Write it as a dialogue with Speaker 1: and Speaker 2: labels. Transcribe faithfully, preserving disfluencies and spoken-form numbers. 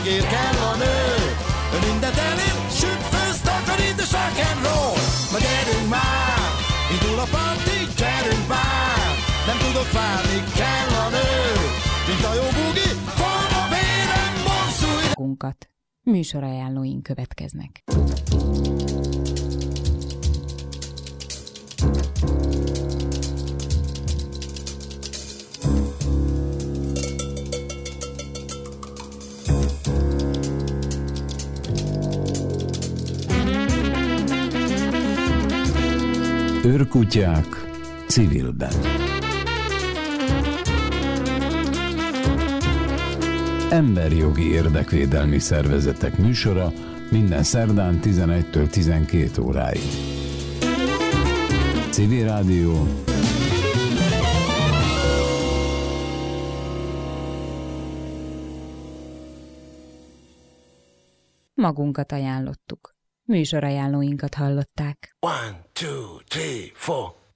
Speaker 1: megér kell a nő. Ő mindent elér, süt, főz, takarít és rock and roll. Na gyerünk már, indul a parti, gyerünk már. Nem tudok várni, kell a nő. Mint a jó bugi, van a vérem, bosszúj.
Speaker 2: Magunkat. Műsorajánlóink következnek.
Speaker 3: Őrkutyák civilben. Emberjogi érdekvédelmi szervezetek műsora minden szerdán tizenegytől tizenkét óráig. Civil Rádió.
Speaker 2: Magunkat ajánlottuk. Műsorajánlóinkat hallották.
Speaker 1: One, two, three, four.